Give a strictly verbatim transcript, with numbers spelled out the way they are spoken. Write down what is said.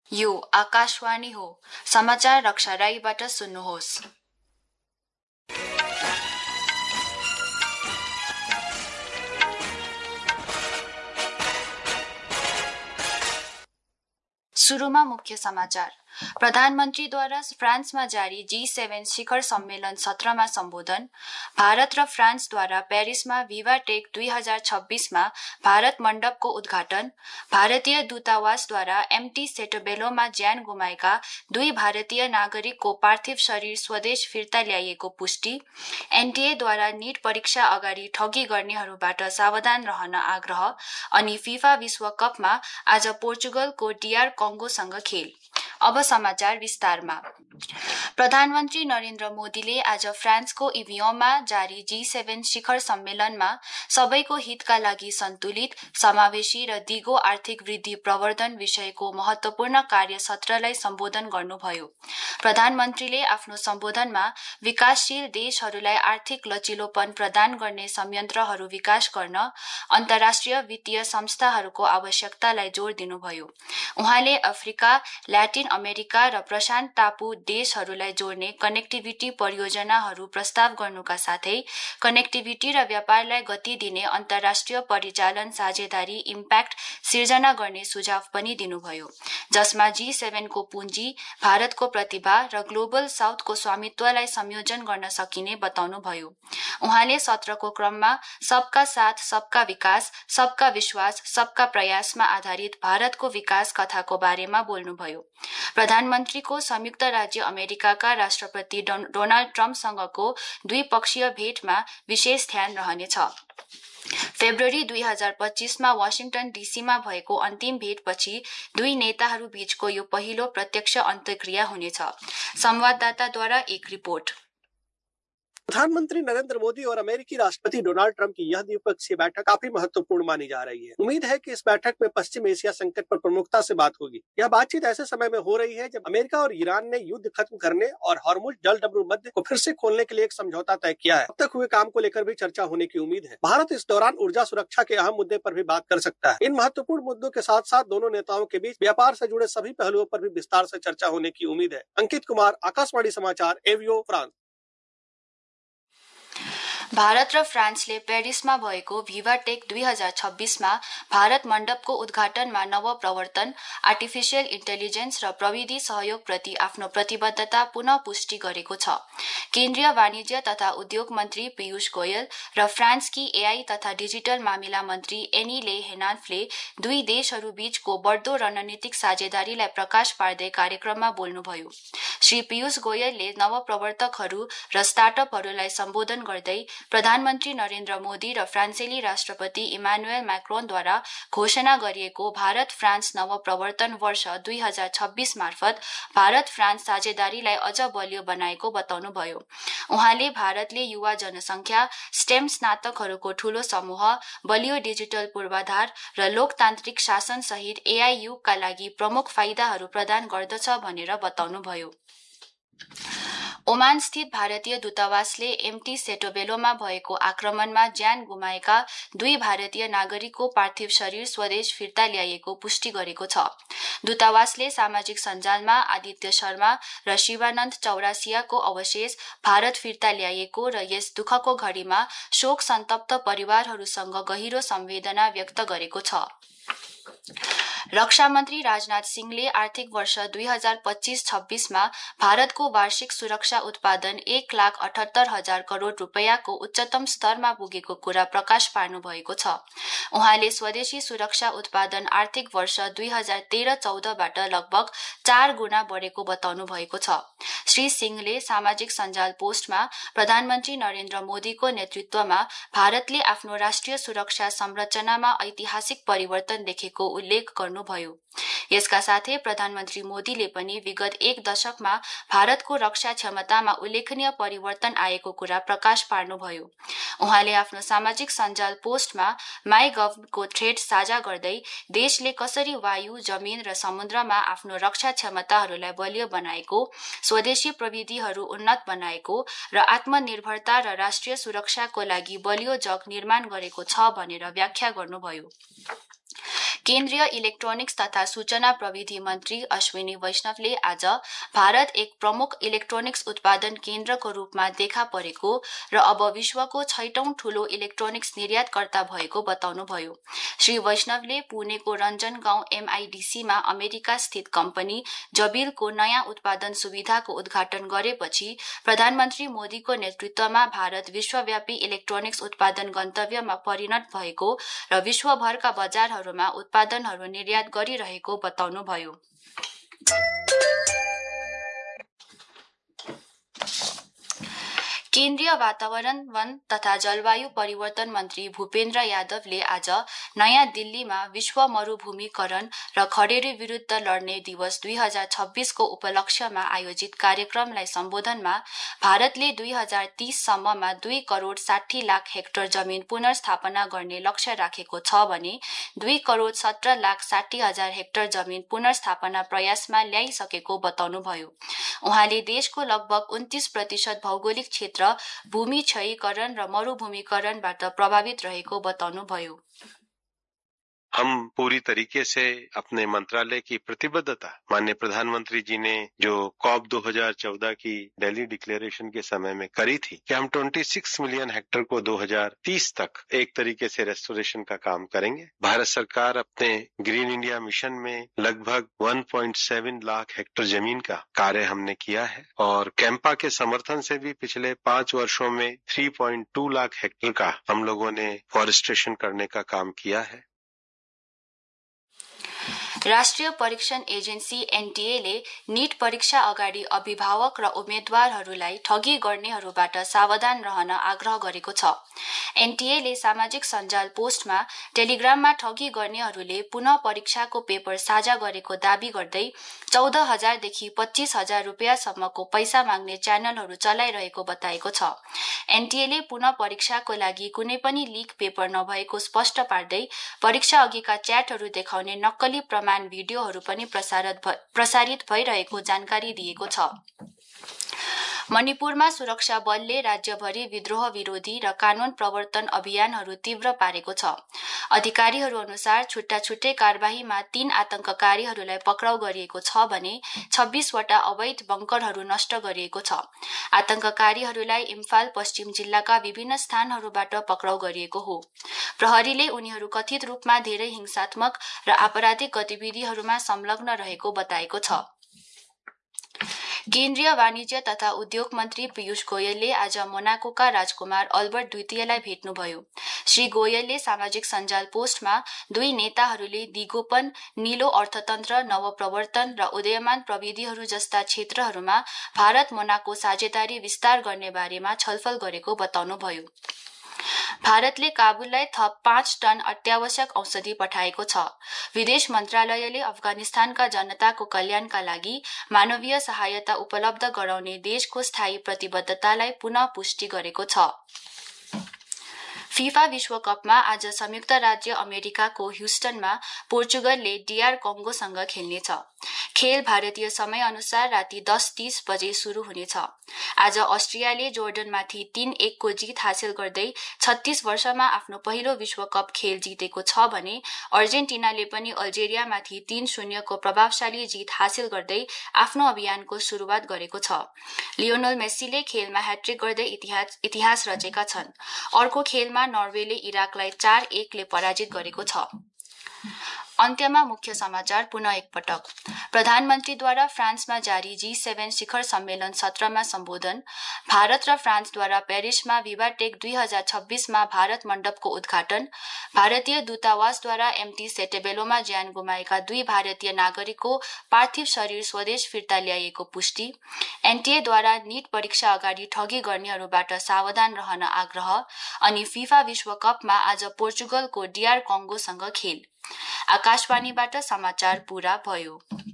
यो आकाशवाणी हो। समाचार रक्षा राईबाट सुन्नुहोस्। सुरुमा मुख्य समाचार। प्रधानमन्त्रीद्वारा फ्रान्समा जारी जी सेभेन शिखर सम्मेलन सत्रमा सम्बोधन। भारत र फ्रान्सद्वारा पेरिसमा भिवा टेक दुई हजार छब्बीसमा भारत मण्डपको उद्घाटन। भारतीय दूतावासद्वारा एमटी सेटोबेलोमा ज्यान गुमाएका दुई भारतीय नागरिकको पार्थिव शरीर स्वदेश फिर्ता ल्याइएको पुष्टि। एनटीएद्वारा नीट परीक्षा अगाडि ठगी गर्नेहरूबाट सावधान रहन आग्रह। अनि फिफा विश्वकपमा आज पोर्चुगलको डीआर कङ्गोसँग खेल। अब समाचार विस्तारमा। प्रधानमन्त्री नरेन्द्र मोदीले आज फ्रान्सको इभियोनमा जारी जी सेभेन शिखर सम्मेलनमा सबैको हितका लागि सन्तुलित, समावेशी र दिगो आर्थिक वृद्धि प्रवर्धन विषयको महत्वपूर्ण कार्य सत्रलाई सम्बोधन गर्नुभयो। प्रधानमन्त्रीले आफ्नो सम्बोधनमा विकासशील देशहरूलाई आर्थिक लचिलोपन प्रदान गर्ने संयन्त्रहरू विकास गर्न अन्तर्राष्ट्रिय वित्तीय संस्थाहरूको आवश्यकतालाई जोड़ दिनुभयो। उहाँले अफ्रिका, ल्याटिन अमेरिका र प्रशान्त टापु देशहरूलाई जोड्ने कनेक्टिभिटी परियोजनाहरू प्रस्ताव गर्नुका साथै कनेक्टिभिटी र व्यापारलाई गति दिने अन्तर्राष्ट्रिय परिचालन साझेदारी इम्प्याक्ट सिर्जना गर्ने सुझाव पनि दिनुभयो, जसमा जी सेभेन को पुँजी, भारतको प्रतिभा र ग्लोबल साउथको स्वामित्वलाई संयोजन गर्न सकिने बताउनुभयो। उहाँले सत्रको क्रममा सबका साथ सबका विकास, सबका विश्वास, सबका प्रयासमा आधारित भारतको विकास कथाको बारेमा बोल्नुभयो। प्रधानमन्त्रीको संयुक्त राज्य अमेरिकाका राष्ट्रपति डोनाल्ड ट्रम्पसँगको द्विपक्षीय भेटमा विशेष ध्यान रहनेछ। फेब्रुअरी दुई हजार पच्चीसमा वाशिंगटन डीसीमा भएको अन्तिम भेटपछि दुई नेताहरू बीचको यो पहिलो प्रत्यक्ष अन्तर्क्रिया हुनेछ। संवाददाताद्वारा एक रिपोर्ट। प्रधानमंत्री नरेंद्र मोदी और अमेरिकी राष्ट्रपति डोनाल्ड ट्रंप की यह द्विपक्षीय बैठक काफी महत्वपूर्ण मानी जा रही है। उम्मीद है कि इस बैठक में पश्चिम एशिया संकट पर प्रमुखता से बात होगी। यह बातचीत ऐसे समय में हो रही है जब अमेरिका और ईरान ने युद्ध खत्म करने और हॉर्मुज जलडमरू मध्य को फिर से खोलने के लिए एक समझौता तय किया है। अब तक हुए काम को लेकर भी चर्चा होने की उम्मीद है। भारत इस दौरान ऊर्जा सुरक्षा के अहम मुद्दे पर भी बात कर सकता है। इन महत्वपूर्ण मुद्दों के साथ साथ दोनों नेताओं के बीच व्यापार से जुड़े सभी पहलुओं पर भी विस्तार से चर्चा होने की उम्मीद है। अंकित कुमार, आकाशवाणी समाचार, एवियो, फ्रांस। भारत र फ्रान्सले पेरिसमा भएको भिवा टेक दुई हजार छब्बीसमा भारत मण्डपको उद्घाटनमा नव प्रवर्तन, आर्टिफिशियल इन्टेलिजेन्स र प्रविधि सहयोगप्रति आफ्नो प्रतिबद्धता पुनः पुष्टि गरेको छ। केन्द्रीय वाणिज्य तथा उद्योग मन्त्री पीयूष गोयल र फ्रान्सकी एआई तथा डिजिटल मामिला मन्त्री एनिले हेनान्फले दुई देशहरू बीचको बढ्दो रणनीतिक साझेदारीलाई प्रकाश पार्दै कार्यक्रममा बोल्नुभयो। श्री पीयूष गोयलले नवप्रवर्तकहरू र स्टार्टअपहरूलाई सम्बोधन गर्दै प्रधानमन्त्री नरेन्द्र मोदी र फ्रान्सेली राष्ट्रपति इमानुएल मैक्रोनद्वारा घोषणा गरिएको भारत फ्रान्स नवप्रवर्तन वर्ष दुई हजार छब्बीस मार्फत भारत फ्रान्स साझेदारीलाई अझ बलियो बनाएको बताउनुभयो। उहाँले भारतले युवा जनसंख्या, स्टेम स्नातकहरूको ठूलो समूह, बलियो डिजिटल पूर्वाधार र लोकतान्त्रिक शासन सहित एआई युगका लागि प्रमुख फाइदाहरू प्रदान गर्दछ भनेर बताउनुभयो। ओमान स्थित भारतीय दूतावासले एमटी सेटोबेलोमा भएको आक्रमणमा ज्यान गुमाएका दुई भारतीय नागरिकको पार्थिव शरीर स्वदेश फिर्ता ल्याइएको पुष्टि गरेको छ। दूतावासले सामाजिक सञ्जालमा आदित्य शर्मा र शिवानन्द चौरासियाको अवशेष भारत फिर्ता ल्याइएको र यस दुःखको घडीमा शोक सन्तप्त परिवारहरूसँग गहिरो संवेदना व्यक्त गरेको छ। रक्षा मन्त्री राजनाथ सिंहले आर्थिक वर्ष दुई हजार पच्चीस छब्बीसमा भारतको वार्षिक सुरक्षा उत्पादन एक लाख अठहत्तर हजार करोड़ रुपैयाँको उच्चतम स्तरमा पुगेको कुरा प्रकाश पार्नु भएको छ। उहाँले स्वदेशी सुरक्षा उत्पादन आर्थिक वर्ष दुई हजार तेह्र चौधबाट लगभग चार गुणा बढेको बताउनु भएको छ। श्री सिंहले सामाजिक सञ्जाल पोस्टमा प्रधानमन्त्री नरेन्द्र मोदीको नेतृत्वमा भारतले आफ्नो राष्ट्रिय सुरक्षा संरचनामा ऐतिहासिक परिवर्तन देखेको उल्लेख गर्नुभयो। यसका साथै प्रधानमन्त्री मोदीले पनि विगत एक दशकमा भारतको रक्षा क्षमतामा उल्लेखनीय परिवर्तन आएको कुरा प्रकाश पार्नुभयो। उहाँले आफ्नो सामाजिक सञ्जाल पोस्टमा माई गभको थ्रेड साझा गर्दै देशले कसरी वायु, जमिन र समुद्रमा आफ्नो रक्षा क्षमताहरूलाई बलियो बनाएको, स्वदेशी प्रविधिहरू उन्नत बनाएको र आत्मनिर्भरता र राष्ट्रिय सुरक्षाको लागि बलियो जग निर्माण गरेको छ भनेर व्याख्या गर्नुभयो। केन्द्रीय इलेक्ट्रोनिक्स तथा सूचना प्रविधि मन्त्री अश्विनी वैष्णवले आज भारत एक प्रमुख इलेक्ट्रोनिक्स उत्पादन केन्द्रको रूपमा देखा परेको र अब विश्वको छैटौं ठूलो इलेक्ट्रोनिक्स निर्यातकर्ता भएको बताउनुभयो। श्री वैष्णवले पुणेको रञ्जन गाउँ एमआईडीसीमा अमेरिका स्थित कम्पनी जबिलको नयाँ उत्पादन सुविधाको उद्घाटन गरेपछि प्रधानमन्त्री मोदीको नेतृत्वमा भारत विश्वव्यापी इलेक्ट्रोनिक्स उत्पादन गन्तव्यमा परिणत भएको र विश्वभरका बजारहरूमा उत्पादनहरू निर्यात गरिरहेको बताउनुभयो। केन्द्रीय वातावरण वन तथा जलवायु परिवर्तन मन्त्री भूपेन्द्र यादवले आज नयाँ दिल्लीमा विश्व मरुभूमिकरण र खडेरी विरुद्ध लड्ने दिवस दुई हजार छब्बीस को उपलक्ष्यमा आयोजित कार्यक्रमलाई सम्बोधनमा भारतले दुई हजार तीस सम्ममा दुई करोड़ साठी लाख हेक्टर जमिन पुनर्स्थापना गर्ने लक्ष्य राखेको छ भने दुई करोड़ सत्र लाख साठी हजार हेक्टर जमिन पुनर्स्थापना प्रयासमा ल्याइसकेको बताउनुभयो। उहाँले देशको लगभग उन्तीस प्रतिशत भौगोलिक क्षेत्र भूमि क्षयीकरण र मरुभूमिकरणबाट प्रभावित रहेको बताउनुभयो। हम पूरी तरीके से अपने मंत्रालय की प्रतिबद्धता माननीय प्रधानमंत्री जी ने जो कॉप दो हज़ार चौदह की दिल्ली डिक्लेरेशन के समय में करी थी कि हम छब्बीस मिलियन हेक्टर को दो हज़ार तीस तक एक तरीके से रेस्टोरेशन का काम करेंगे। भारत सरकार अपने ग्रीन इंडिया मिशन में लगभग एक पॉइंट सात लाख हेक्टर जमीन का कार्य हमने किया है और कैंपा के समर्थन से भी पिछले पांच वर्षों में तीन पॉइंट दो लाख हेक्टर का हम लोगों ने फॉरेस्टेशन करने का काम किया है। राष्ट्रिय परीक्षण एजेन्सी एनटीएले नीट परीक्षा अगाडि अभिभावक र उम्मेद्वारहरूलाई ठगी गर्नेहरूबाट सावधान रहन आग्रह गरेको छ। एनटीएले सामाजिक सञ्जाल पोस्टमा टेलिग्राममा ठगी गर्नेहरूले पुनः परीक्षाको पेपर साझा गरेको दावी गर्दै चौध हजारदेखि पच्चीस हजार रुपियाँसम्मको पैसा माग्ने च्यानलहरू चलाइरहेको बताएको छ। एनटीएले पुनः परीक्षाको लागि कुनै पनि लीक पेपर नभएको स्पष्ट पार्दै परीक्षा अघिका च्याटहरू देखाउने नक्कली प्रमाण भिडियोहरू पनि प्रसारित भइरहेको जानकारी दिएको छ। मणिपुरमा सुरक्षा बलले राज्यभरि विद्रोह विरोधी र कानून प्रवर्तन अभियानहरू तीव्र पारेको छ। अधिकारीहरू अनुसार छुट्टा छुट्टै कारबाहीमा तीन आतंककारीहरूलाई पक्राउ गरिएको छ भने छब्बीस वटा अवैध बंकरहरू नष्ट गरिएको छ। आतंककारीहरूलाई इम्फाल पश्चिम जिल्लाका विभिन्न स्थानहरूबाट पक्राउ गरिएको हो। प्रहरीले उनीहरू कथित रूपमा धेरै हिंसात्मक र आपराधिक गतिविधिहरूमा संलग्न रहेको बताएको छ। केन्द्रीय वाणिज्य तथा उद्योग मन्त्री पीयूष गोयलले आज मोनाकोका राजकुमार अल्बर्ट द्वितीयलाई भेट्नुभयो। श्री गोयलले सामाजिक सञ्जाल पोस्टमा दुई नेताहरूले दिगोपन, नीलो अर्थतन्त्र, नवप्रवर्तन र उदयमान प्रविधिहरू जस्ता क्षेत्रहरूमा भारत मोनाको साझेदारी विस्तार गर्ने बारेमा छलफल गरेको बताउनुभयो। भारतले काबुललाई थप पाँच टन अत्यावश्यक औषधि पठाएको छ। विदेश मन्त्रालयले अफगानिस्तानका जनताको कल्याणका लागि मानवीय सहायता उपलब्ध गराउने देशको स्थायी प्रतिबद्धतालाई पुनः पुष्टि गरेको छ। फीफा विश्वकपमा आज संयुक्त राज्य अमेरिकाको ह्युस्टनमा पोर्चुगलले डीआर कङ्गोसँग खेल्नेछ। खेल भारतीय समय अनुसार राति दस तीस बजे शुरू हुनेछ। आज अस्ट्रियाले जोर्डनमाथि तीन एक को जित हासिल गर्दै छत्तीस वर्षमा आफ्नो पहिलो विश्वकप खेल जितेको छ भने अर्जेन्टिनाले पनि अल्जेरियामाथि तीन शून्य को प्रभावशाली जित हासिल गर्दै आफ्नो अभियानको सुरुवात गरेको छ। लियोनल मेस्सीले खेलमा ह्याट्रिक गर्दै इतिहास इतिहास रचेका छन्। अर्को खेलमा नर्वेले इराकलाई चार एक ले पराजित गरेको छ। अन्त्यमा मुख्य समाचार पुनः एकपटक। प्रधानमन्त्रीद्वारा फ्रान्समा जारी जी सेभेन शिखर सम्मेलन सत्रमा सम्बोधन। भारत र फ्रान्सद्वारा पेरिसमा विवाटेक दुई हजार छब्बीसमा भारत मण्डपको उद्घाटन। भारतीय दूतावासद्वारा एमटी सेटेबेलोमा ज्यान गुमाएका दुई भारतीय नागरिकको पार्थिव शरीर स्वदेश फिर्ता ल्याइएको पुष्टि। एनटीएद्वारा नीट परीक्षा अगाडि ठगी गर्नेहरूबाट सावधान रहन आग्रह। अनि फिफा विश्वकपमा आज पोर्चुगलको डीआर कङ्गोसँग खेल। आकाशवाणीबाट समाचार पूरा भयो।